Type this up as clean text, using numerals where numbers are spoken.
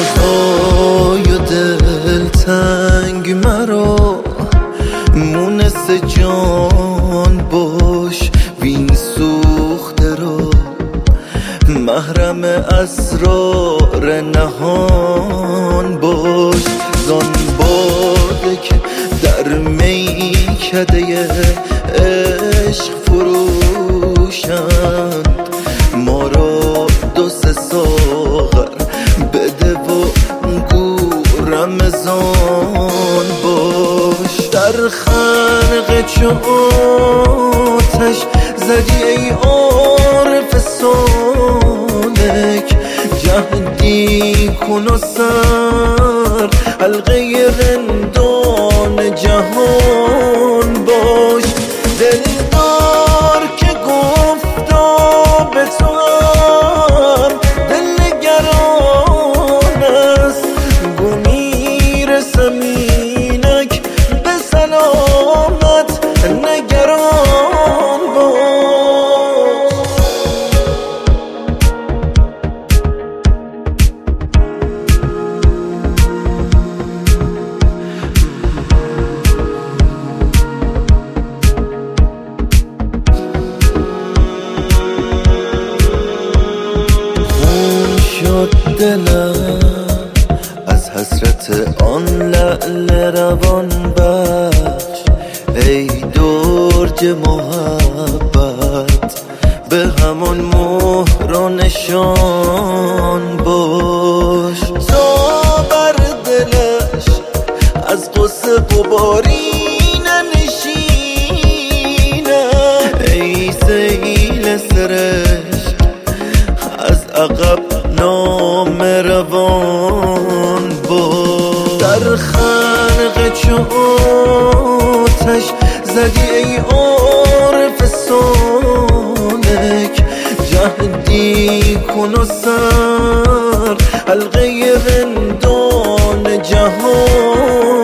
رازای دلتنگ مرا مونس جان باش وین سوخته را محرم اسرار نهان باش زان باده که در میکده عشق فروشند ما را دو سه ساغر بده و گو رمضان باش در خنق چو آتش زدی ای عارف سالک جهدی کن و سر حلقه رندان جهان باش دلدار که گفتا به تو هم دلنگران است گو میرسم اینک به سلامت نگران باش دلم از حسرت آن لعل روان بخش ای درج محبت به همون مهر و نشان باش تا بر دلش از غصه غباری ننشینه ای سیل سرشک از عقب نام روان باش در خنق چو آتش زدی ای عارف سالک جهدی کن و سر حلقه رندان جهان